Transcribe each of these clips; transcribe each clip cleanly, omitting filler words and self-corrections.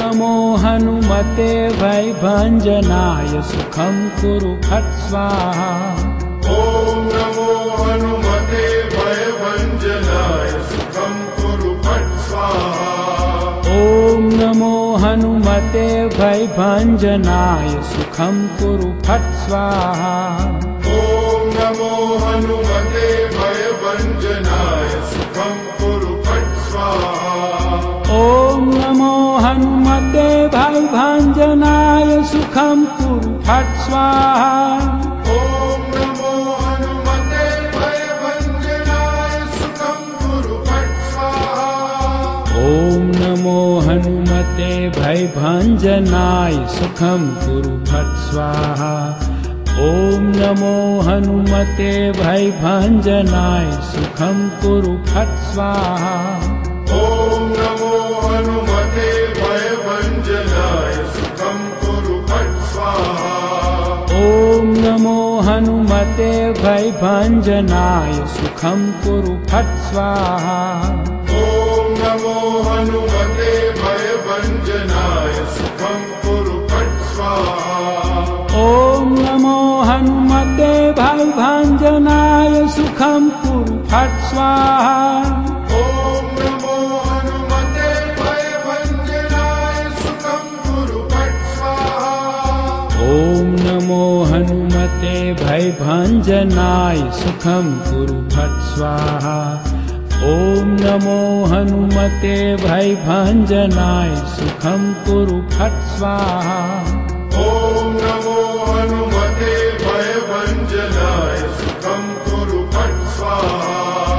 नमो हनुमते भयभञ्जनाय सुखं कुरु फट् स्वाहा। ॐ नमो हनुमते भयभञ्जनाय सुखं कुरु फट् स्वाहा। ॐ नमो हनुमते भयभञ्जनाय सुखं कुरु फट् स्वाहा। ॐ नमो हनुमते भयभञ्जनाय सुखं कुरु फट् स्वाहा। ॐ नमो हनुमते भयभञ्जनाय सुखं कुरु फट् स्वाहा। ॐ नमो हनुमते भयभञ्जनाय सुखं कुरु फट् स्वाहा। ॐ नमो हनुमते भयभञ्जनाय सुखं कुरु फट् स्वाहा। ॐ नमो हनुमते भयभञ्जनाय सुखं कुरु फट् स्वाहा। ॐ नमो हनुमते भयभञ्जनाय सुखं कुरु फट् स्वाहा। ॐ नमो हनुमते भयभञ्जनाय सुखं कुरु फट् स्वाहा। ॐ नमो हनुमते भयभञ्जनाय सुखं कुरु फट् स्वाहा। ॐ नमो हनुमते भयभञ्जनाय सुखं कुरु फट् स्वाहा। ॐ नमो हनुमते भयभञ्जनाय सुखं कुरु फट् स्वाहा। ॐ नमो हनुमते भयभञ्जनाय सुखं कुरु फट् स्वाहा। ॐ नमो हनुमते भयभञ्जनाय सुखं कुरु फट् स्वाहा। ॐ नमो हनुमते भयभञ्जनाय सुखं कुरु फट् स्वाहा।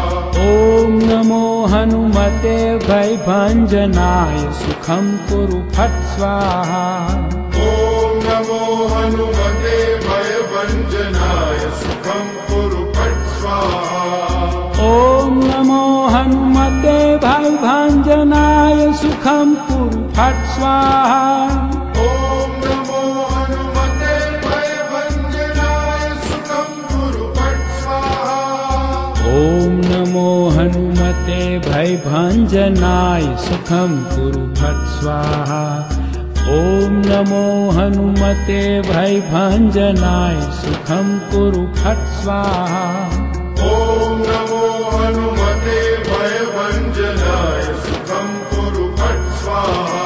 ॐ नमो हनुमते भयभञ्जनाय सुखं कुरु फट् स्वाहा। ॐ नमो हनुमते भयभञ्जनाय सुखं कुरु फट् स्वाहा। ॐ नमो हनुमते भयभञ्जनाय सुखं कुरु फट् स्वाहा। ॐ नमो हनुमते भयभञ्जनाय सुखं कुरु फट् स्वाहा। ॐ नमो हनुमते भयभञ्जनाय सुखं कुरु फट् स्वाहा। ॐ नमो हनुमते भयभञ्जनाय सुखं कुरु फट् स्वाहा। ॐ नमो हनुमते भयभञ्जनाय सुखं कुरु फट् स्वाहा।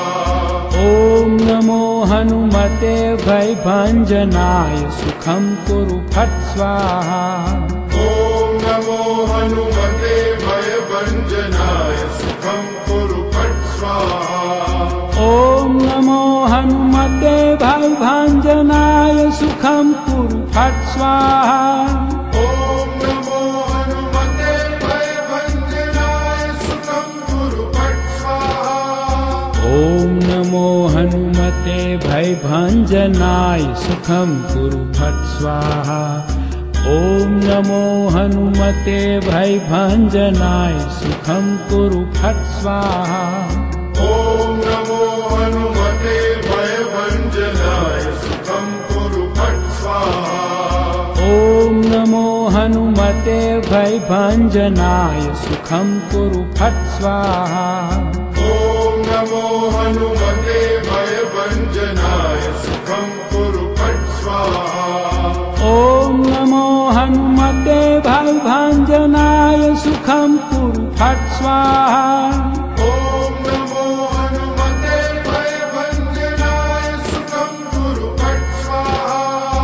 ॐ नमो हनुमते भयभञ्जनाय सुखं कुरु फट् स्वाहा। ॐ नमो हनुमते भयभञ्जनाय सुखं कुरु फट् स्वाहा। ॐ नमो हनुमते भयभञ्जनाय सुखं कुरु फट् स्वाहा। ॐ नमो हनुमते भयभञ्जनाय सुखं कुरु फट् स्वाहा। ॐ नमो हनुमते भयभञ्जनाय सुखं कुरु फट् स्वाहा। ॐ नमो हनुमते भयभञ्जनाय सुखं कुरु फट् स्वाहा। ॐ नमो हनुमते भयभञ्जनाय सुखं कुरु फट् स्वाहा। ॐ नमो हनुमते भयभञ्जनाय सुखं कुरु फट् स्वाहा। ॐ नमो हनुमते भयभञ्जनाय सुखं कुरु फट् स्वाहा। ॐ नमो हनुमते भयभञ्जनाय सुखं कुरु फट् स्वाहा। ॐ नमो हनुमते भयभञ्जनाय सुखं कुरु फट् स्वाहा।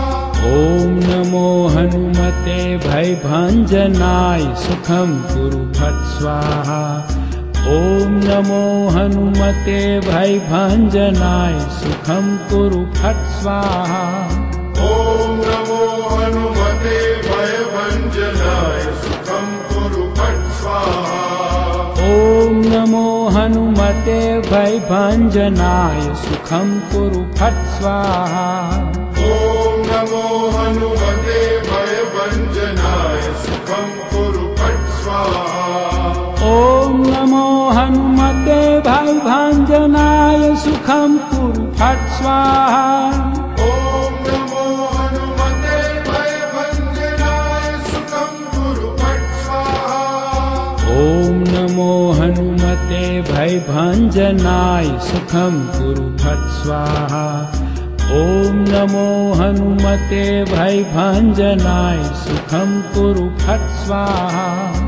ॐ नमो हनुमते भयभञ्जनाय सुखं कुरु फट् स्वाहा। ॐ नमो हनुमते भयभञ्जनाय सुखं कुरु फट् स्वाहा। ॐ नमो हनुमते भयभञ्जनाय सुखं कुरु फट् स्वाहा। ॐ नमो हनुमते भयभञ्जनाय सुखं कुरु फट् स्वाहा। ॐ नमो हनुमते भयभञ्जनाय सुखं कुरु फट् स्वाहा। ॐ नमो हनुमते भयभञ्जनाय सुखं कुरु फट् स्वाहा। ॐ नमो हनुमते भयभञ्जनाय सुखं कुरु फट् स्वाहा। ॐ नमो हनुमते भयभञ्जनाय सुखं कुरु फट् स्वाहा। ॐ नमो हनुमते भयभञ्जनाय सुखं कुरु फट् स्वाहा।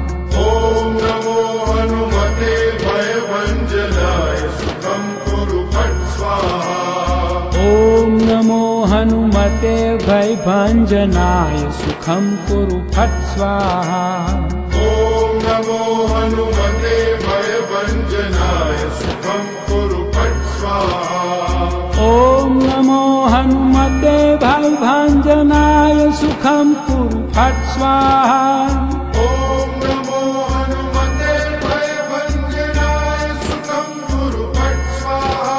ॐ नमो हनुमते भयभञ्जनाय सुखं कुरु फट् स्वाहा। ॐ नमो हनुमते भयभञ्जनाय सुखं कुरु फट् स्वाहा। ॐ नमो हनुमते भयभञ्जनाय सुखं कुरु फट् स्वाहा। ॐ नमो हनुमते भयभञ्जनाय सुखं कुरु फट् स्वाहा। ॐ नमो हनुमते भयभञ्जनाय सुखं कुरु फट् स्वाहा।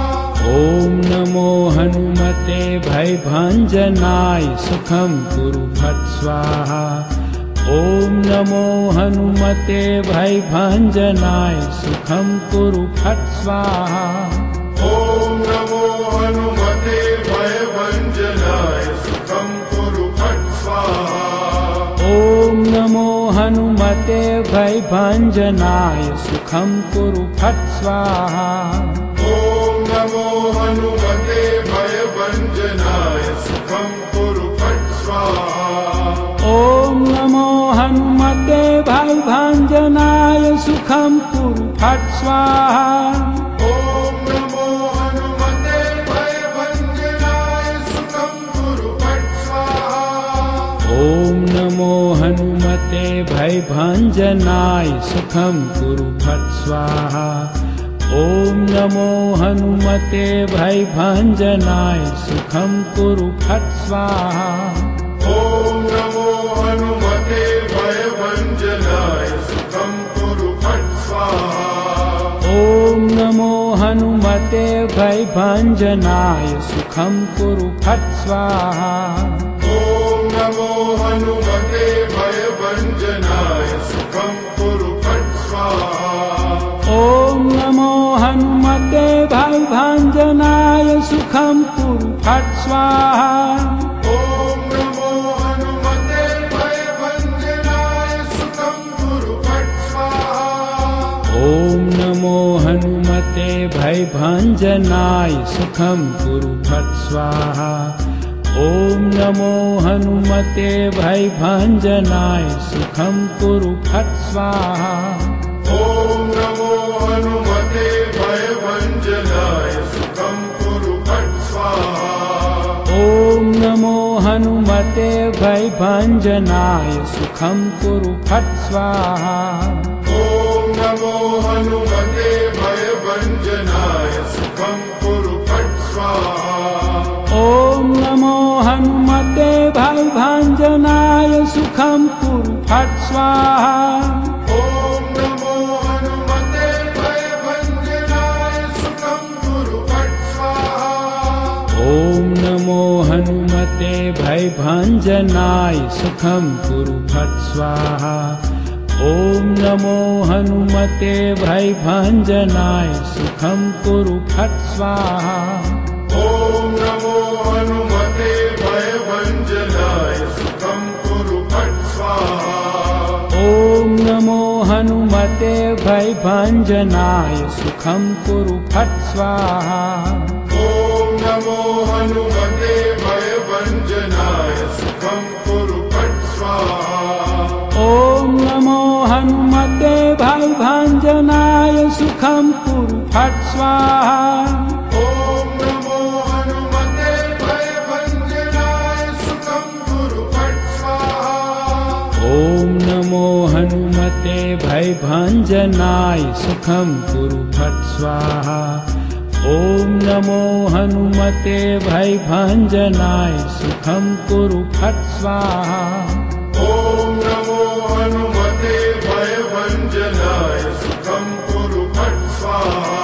ॐ नमो हनुमते भयभञ्जनाय सुखं कुरु फट् स्वाहा। ॐ नमो हनुमते भयभञ्जनाय सुखं कुरु फट् स्वाहा। ॐ नमो हनुमते भयभञ्जनाय सुखं कुरु फट् स्वाहा। ॐ नमो हनुमते भयभञ्जनाय सुखं कुरु फट् स्वाहा। ॐ नमो हनुमते भयभञ्जनाय सुखं कुरु फट् स्वाहा। ॐ नमो हनुमते भयभञ्जनाय सुखं कुरु फट् स्वाहा। ॐ नमो हनुमते भयभञ्जनाय सुखं कुरु फट् स्वाहा। ॐ नमो हनुमते भयभञ्जनाय सुखं कुरु फट् स्वाहा। ॐ नमो हनुमते भयभञ्जनाय सुखं कुरु फट् स्वाहा। ॐ नमो हनुमते भयभञ्जनाय सुखं कुरु फट् स्वाहा। ॐ नमो हनुमते भयभञ्जनाय सुखं कुरु फट् स्वाहा। ॐ नमो हनुमते भयभञ्जनाय सुखं कुरु फट् स्वाहा। ॐ नमो हनुमते भयभञ्जनाय सुखं कुरु फट् स्वाहा। ॐ नमो हनुमते भयभञ्जनाय सुखं कुरु फट् स्वाहा। ॐ नमो हनुमते भयभञ्जनाय सुखं कुरु फट् स्वाहा। ॐ नमो हनुमते भयभञ्जनाय सुखं कुरु फट् स्वाहा। ॐ नमो हनुमते भयभञ्जनाय सुखं कुरु फट् स्वाहा। ॐ नमो हनुमते भयभञ्जनाय सुखं कुरु फट् स्वाहा। ॐ नमो हनुमते भयभञ्जनाय सुखं कुरु फट् स्वाहा। ॐ नमो हनुमते भयभञ्जनाय सुखं कुरु फट् स्वाहा। ॐ नमो हनुमते भयभञ्जनाय सुखं कुरु फट् स्वाहा। ॐ नमो हनुमते भयभञ्जनाय सुखं कुरु फट् स्वाहा। ॐ नमो हनुमते भयभञ्जनाय सुखं कुरु फट् स्वाहा। ॐ नमो हनुमते भयभञ्जनाय सुखं कुरु फट् स्वाहा। ॐ नमो हनुमते भयभञ्जनाय सुखं कुरु फट् स्वाहा। ॐ नमो हनुमते भयभञ्जनाय सुखं कुरु फट् स्वाहा। ॐ नमो हनुमते भयभञ्जनाय सुखं कुरु फट् स्वाहा। ॐ नमो हनुमते भयभञ्जनाय सुखं कुरु फट् स्वाहा। ॐ नमो हनुमते भयभञ्जनाय सुखं कुरु फट् स्वाहा। ॐ नमो हनुमते भयभञ्जनाय सुखं कुरु फट् स्वाहा। ॐ नमो हनुमते भयभञ्जनाय सुखं कुरु फट् स्वाहा।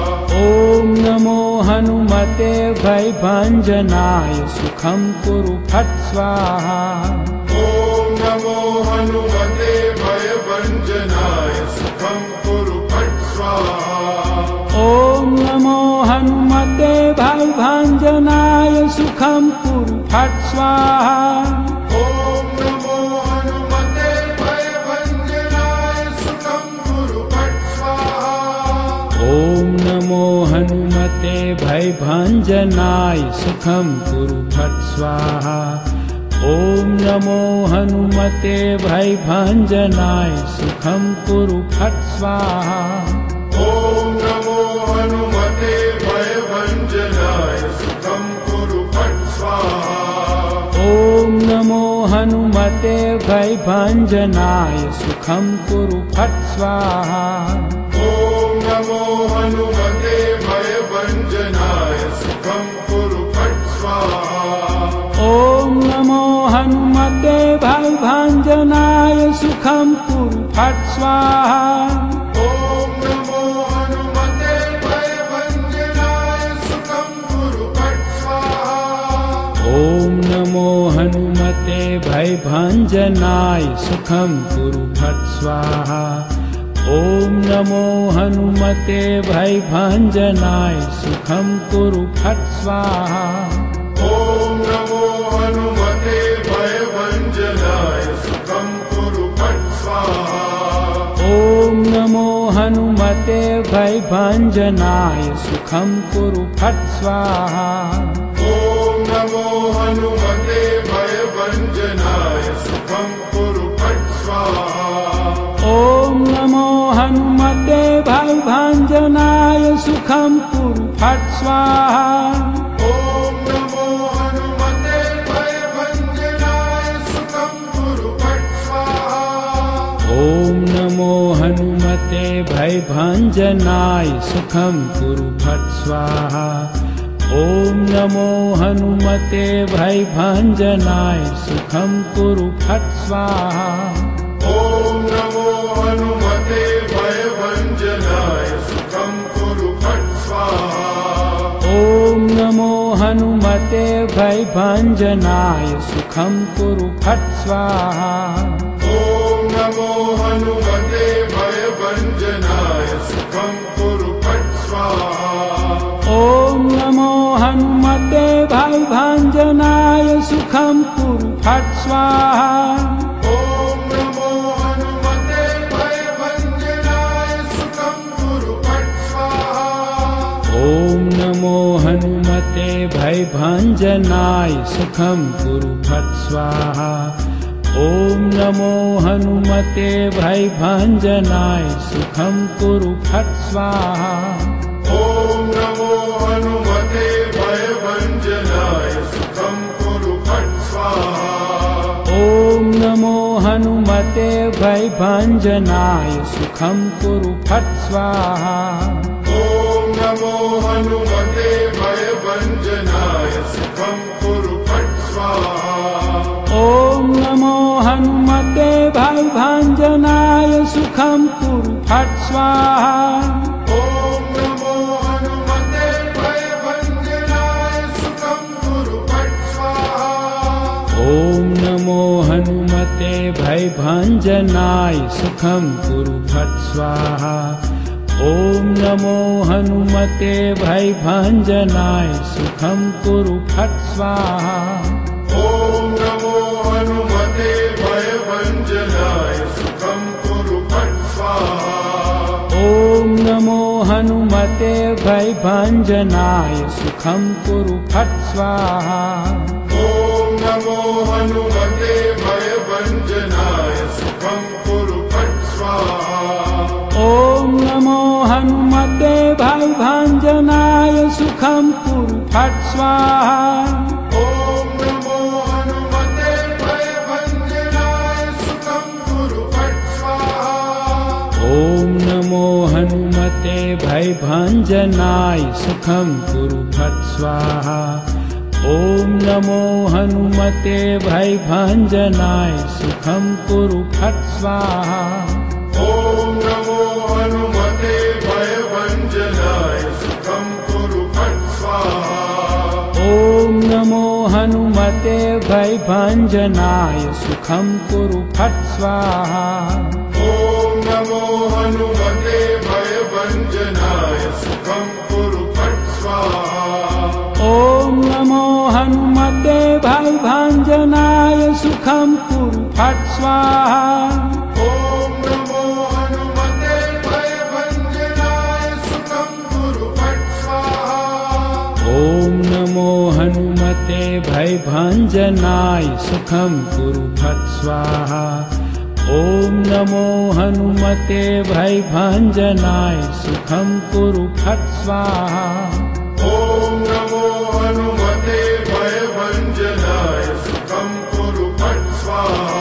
ॐ नमो हनुमते भयभञ्जनाय सुखं कुरु फट् स्वाहा। ॐ नमो हनुमते भयभञ्जनाय सुखं कुरु फट् स्वाहा। ॐ नमो हनुमते भयभञ्जनाय सुखं कुरु फट् स्वाहा। ॐ नमो हनुमते भयभञ्जनाय सुखं कुरु फट् स्वाहा। ॐ नमो हनुमते भयभञ्जनाय सुखं कुरु फट् स्वाहा ॐ नमो हनुमते भयभञ्जनाय सुखं कुरु फट् स्वाहा ॐ नमो हनुमते भयभञ्जनाय सुखं कुरु फट् स्वाहा ॐ नमो हनुमते भयभञ्जनाय सुखं कुरु फट् स्वाहा ॐ नमो हनुमते भयभञ्जनाय सुखं कुरु फट् स्वाहा ॐ नमो हनुमते भयभञ्जनाय सुखं कुरु फट् स्वाहा ॐ नमो हनुमते भयभञ्जनाय सुखं कुरु फट् स्वाहा ॐ नमो हनुमते भयभञ्जनाय सुखं कुरु फट् स्वाहा ॐ नमो हनुमते भयभञ्जनाय सुखं कुरु फट् स्वाहा ॐ नमो हनुमते भयभञ्जनाय सुखं कुरु फट् स्वाहा ॐ नमो हनुमते भयभञ्जनाय सुखं कुरु फट् स्वाहा ॐ नमो हनुमते भयभञ्जनाय सुखं कुरु फट् स्वाहा ॐ नमो हनुमते भयभञ्जनाय सुखं कुरु फट् स्वाहा ॐ नमो हनुमते भयभञ्जनाय सुखं कुरु फट् स्वाहा ॐ नमो हनुमते भयभञ्जनाय सुखं कुरु फट् स्वाहा ॐ नमो हनुमते भयभञ्जनाय सुखं कुरु फट् स्वाहा ॐ नमो हनुमते भयभञ्जनाय सुखं कुरु फट् स्वाहा ॐ नमो हनुमते भयभञ्जनाय सुखं कुरु फट् स्वाहा ॐ नमो हनुमते भयभञ्जनाय सुखं कुरु फट् स्वाहा ॐ नमो हनुमते भयभञ्जनाय सुखं कुरु फट् स्वाहा ॐ नमो हनुमते भयभञ्जनाय सुखं कुरु फट् स्वाहा ॐ नमो हनुमते भयभञ्जनाय सुखं कुरु फट् स्वाहा ॐ नमो हनुमते भयभञ्जनाय सुखं कुरु फट् स्वाहा ॐ नमो हनुमते भयभञ्जनाय सुखं कुरु फट् स्वाहा ॐ नमो हनुमते भयभञ्जनाय सुखं कुरु फट् स्वाहा ॐ नमो हनुमते भयभञ्जनाय सुखं कुरु फट् स्वाहा ॐ नमो हनुमते भयभञ्जनाय सुखं कुरु फट् स्वाहा ॐ नमो हनुमते भयभञ्जनाय सुखं कुरु फट् स्वाहा ॐ नमो हनुमते भयभञ्जनाय सुखं कुरु फट् स्वाहा ॐ नमो हनुमते भयभञ्जनाय सुखं कुरु फट् स्वाहा ॐ नमो हनुमते भयभञ्जनाय सुखं कुरु फट् स्वाहा ॐ नमो हनुमते भयभञ्जनाय सुखं कुरु फट् स्वाहा ॐ नमो हनुमते भयभञ्जनाय सुखं कुरु फट् स्वाहा ॐ नमो हनुमते भयभञ्जनाय सुखं कुरु फट् स्वाहा ॐ नमो हनुमते भयभञ्जनाय सुखं कुरु फट् स्वाहा ॐ नमो हनुमते भयभञ्जनाय सुखं कुरु फट् स्वाहा ॐ नमो हनुमते भयभञ्जनाय सुखं कुरु फट् स्वाहा ॐ नमो हनुमते भयभञ्जनाय सुखं कुरु फट् स्वाहा ॐ नमो हनुमते भयभञ्जनाय सुखं कुरु फट् स्वाहा ॐ नमो हनुमते भयभञ्जनाय सुखं कुरु फट् स्वाहा ॐ नमो हनुमते भयभञ्जनाय सुखं कुरु फट् स्वाहा ॐ नमो हनुमते भयभञ्जनाय सुखं ॐ नमो हनुमते भयभञ्जनाय सुखं कुरु फट् स्वाहा ॐ नमो हनुमते भयभञ्जनाय सुखं कुरु फट् स्वाहा ॐ नमो हनुमते भयभञ्जनाय सुखं कुरु फट् स्वाहा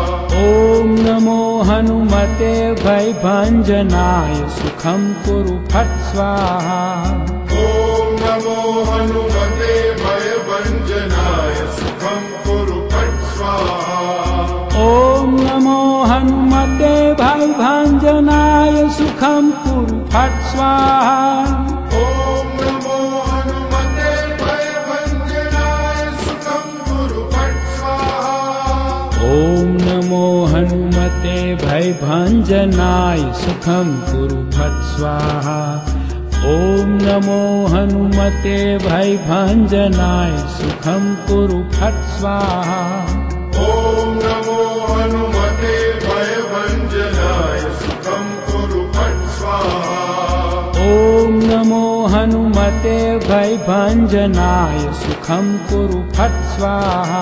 ॐ नमो हनुमते भयभञ्जनाय सुखं कुरु फट् स्वाहा ॐ नमो हनुमते भयभञ्जनाय सुखं कुरु फट् स्वाहा ॐ नमो हनुमते भयभञ्जनाय सुखं कुरु फट् स्वाहा ॐ नमो हनुमते भयभञ्जनाय सुखं कुरु फट् स्वाहा ॐ नमो हनुमते भयभञ्जनाय सुखं कुरु फट् स्वाहा ॐ नमो हनुमते भयभञ्जनाय सुखं कुरु फट् स्वाहा ॐ नमो हनुमते भयभञ्जनाय सुखं कुरु फट् स्वाहा ॐ नमो हनुमते भयभञ्जनाय सुखं कुरु फट् स्वाहा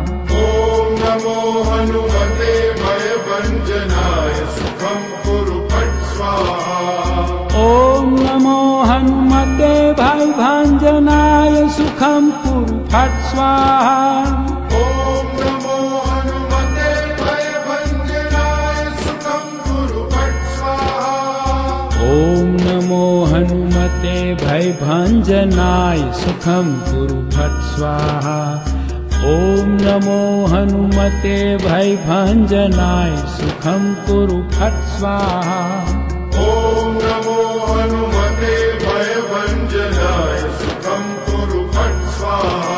ॐ नमो हनुमते भयभञ्जनाय सुखं कुरु फट् स्वाहा ॐ नमो हनुमते भयभञ्जनाय सुखं कुरु फट् स्वाहा ॐ नमो हनुमते भयभञ्जनाय सुखं कुरु फट् स्वाहा ॐ नमो हनुमते भयभञ्जनाय सुखं कुरु फट् स्वाहा ॐ नमो हनुमते भयभञ्जनाय सुखं कुरु फट् स्वाहा ॐ नमो हनुमते भयभञ्जनाय सुखं कुरु फट् स्वाहा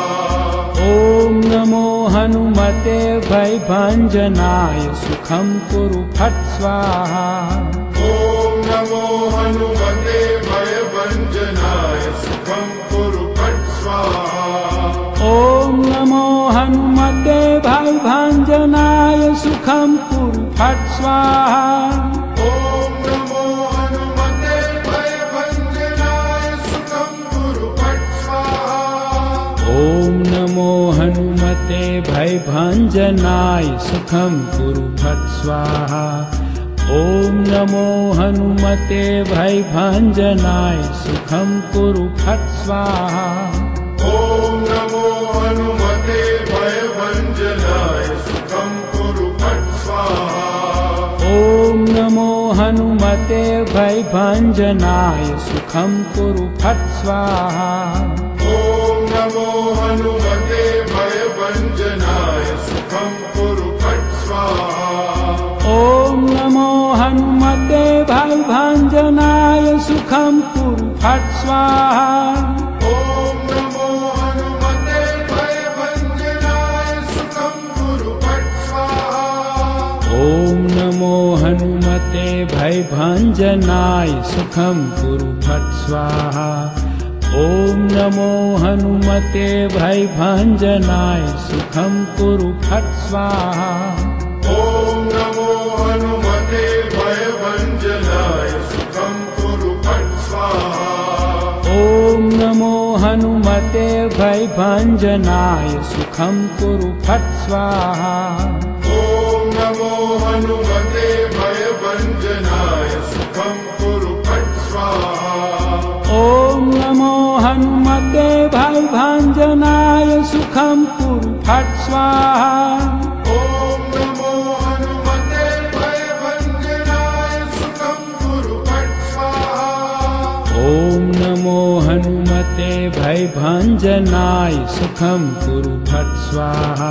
ॐ नमो हनुमते भयभञ्जनाय सुखं कुरु फट् स्वाहा ॐ नमो हनुमते भयभञ्जनाय सुखं कुरु फट् स्वाहा ॐ नमो हनुमते भयभञ्जनाय सुखं कुरु फट् स्वाहा ॐ नमो हनुमते भयभञ्जनाय सुखं कुरु फट् स्वाहा ॐ नमो हनुमते भयभञ्जनाय सुखं कुरु फट् स्वाहा ॐ नमो हनुमते भयभञ्जनाय सुखं कुरु फट् स्वाहा ॐ नमो हनुमते भयभञ्जनाय सुखं कुरु फट् स्वाहा ॐ नमो हनुमते भयभञ्जनाय सुखं कुरु फट् स्वाहा ॐ नमो हनुमते भयभञ्जनाय सुखं कुरु फट् स्वाहा ॐ नमो हनुमते भयभञ्जनाय सुखं कुरु फट् स्वाहा ॐ नमो हनुमते भयभञ्जनाय सुखं कुरु फट् स्वाहा ॐ नमो हनुमते भयभञ्जनाय सुखं कुरु फट् स्वाहा ॐ नमो हनुमते भयभञ्जनाय सुखं कुरु फट् स्वाहा ॐ नमो हनुमते भयभञ्जनाय सुखं कुरु फट् स्वाहा ॐ नमो हनुमते भयभञ्जनाय सुखं कुरु फट् स्वाहा ॐ नमो हनुमते भयभञ्जनाय सुखं कुरु फट् स्वाहा ॐ नमो हनुमते भयभञ्जनाय सुखं कुरु फट् स्वाहा ॐ नमो हनुमते भयभञ्जनाय सुखं कुरु फट् स्वाहा ॐ नमो हनुमते भयभञ्जनाय सुखं कुरु फट् स्वाहा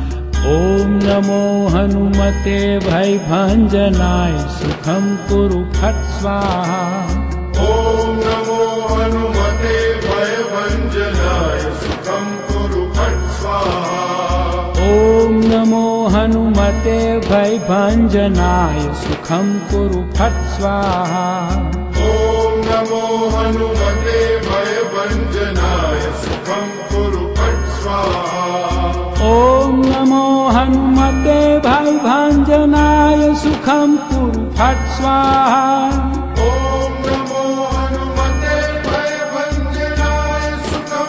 ॐ नमो हनुमते भयभञ्जनाय सुखं कुरु फट् स्वाहा ॐ नमो हनुमते भयभञ्जनाय सुखं कुरु फट् स्वाहा ॐ नमो हनुमते भयभञ्जनाय सुखं कुरु फट् स्वाहा ॐ नमो हनुमते भयभञ्जनाय सुखं कुरु फट् स्वाहा ॐ नमो हनुमते भयभञ्जनाय सुखं कुरु फट् स्वाहा ॐ नमो हनुमते भयभञ्जनाय सुखं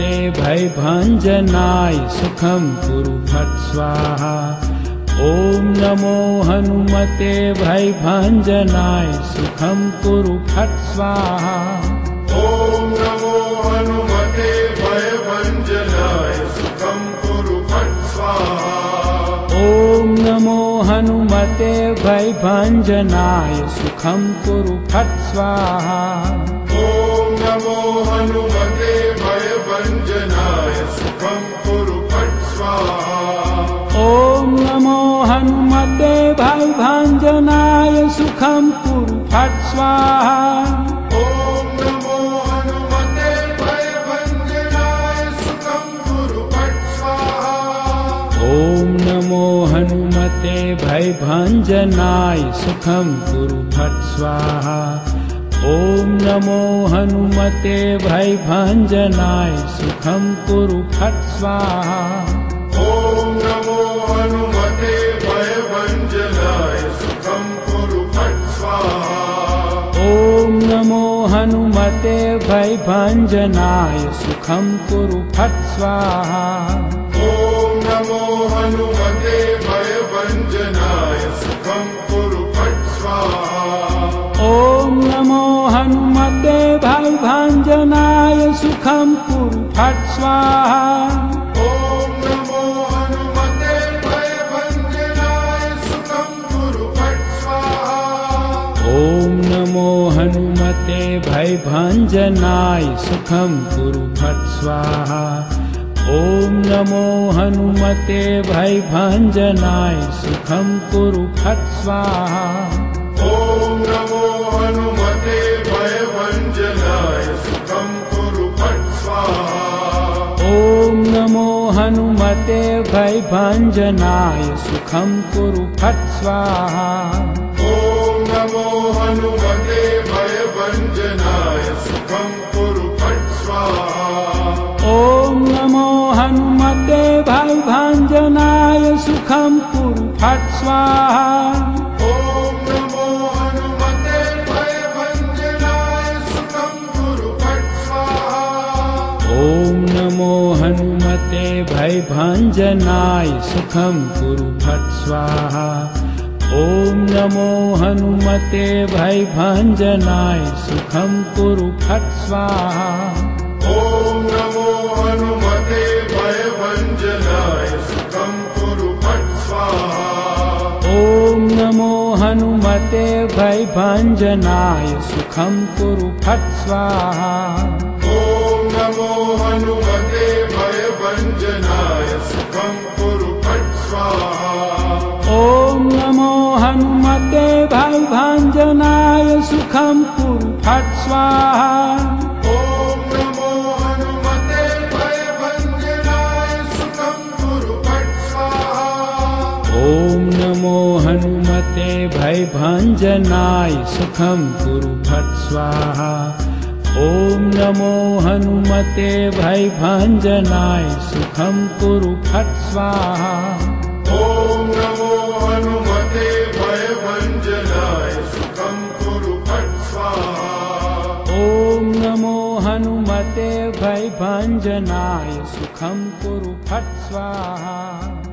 हनुमते भयभञ्जनाय सुखं कुरु फट् स्वाहा। ॐ नमो हनुमते भयभञ्जनाय सुखं कुरु फट् स्वाहा। ॐ नमो हनुमते भयभञ्जनाय सुखं कुरु फट् स्वाहा। ॐ नमो हनुमते भयभञ्जनाय सुखं कुरु फट् स्वाहा। ॐ नमो हनुमते भयभञ्जनाय सुखं कुरु फट् स्वाहा। ॐ नमो हनुमते भयभञ्जनाय सुखं कुरु फट् स्वाहा। ॐ नमो हनुमते भयभञ्जनाय सुखं कुरु फट् स्वाहा। ॐ नमो हनुमते भयभञ्जनाय सुखं कुरु फट् स्वाहा। ॐ नमो हनुमते भयभञ्जनाय सुखं कुरु फट् स्वाहा। ॐ नमो हनुमते भयभञ्जनाय सुखं कुरु फट् स्वाहा। ॐ नमो हनुमते भयभञ्जनाय सुखं कुरु फट् स्वाहा। ॐ नमो हनुमते भयभञ्जनाय सुखं कुरु फट् स्वाहा। ॐ नमो हनुमते भयभञ्जनाय सुखं कुरु फट् स्वाहा। ॐ नमो हनुमते भयभञ्जनाय सुखं कुरु फट् स्वाहा। ॐ नमो हनुमते भयभञ्जनाय सुखं कुरु फट् स्वाहा। ॐ नमो हनुमते भयभञ्जनाय सुखं कुरु फट् स्वाहा। ॐ नमो हनुमते भयभञ्जनाय सुखं कुरु फट् स्वाहा। ॐ नमो हनुमते भयभञ्जनाय सुखं कुरु फट् स्वाहा। ॐ नमो हनुमते भयभञ्जनाय सुखं कुरु फट् स्वाहा। ॐ नमो हनुमते भयभञ्जनाय सुखं कुरु फट् स्वाहा। ॐ नमो हनुमते भयभञ्जनाय सुखं कुरु फट् स्वाहा। ॐ नमो हनुमते भयभञ्जनाय सुखं कुरु फट् स्वाहा। ॐ नमो हनुमते भयभञ्जनाय सुखं कुरु फट् स्वाहा। ॐ नमो हनुमते भयभञ्जनाय सुखं कुरु फट् स्वाहा। ॐ नमो हनुमते भयभञ्जनाय सुखं कुरु फट् स्वाहा। ॐ नमो हनुमते भयभञ्जनाय सुखं कुरु फट् स्वाहा। ॐ नमो हनुमते भयभञ्जनाय सुखं कुरु फट् स्वाहा। ॐ नमो हनुमते भयभञ्जनाय सुखं कुरु फट् स्वाहा। ॐ नमो हनुमते भयभञ्जनाय सुखं कुरु फट् स्वाहा। ॐ नमो हनुमते भयभञ्जनाय सुखं कुरु फट् स्वाहा। ॐ नमो हनुमते भयभञ्जनाय सुखं कुरु फट् स्वाहा। ॐ नमो हनुमते भयभञ्जनाय सुखं कुरु फट् स्वाहा।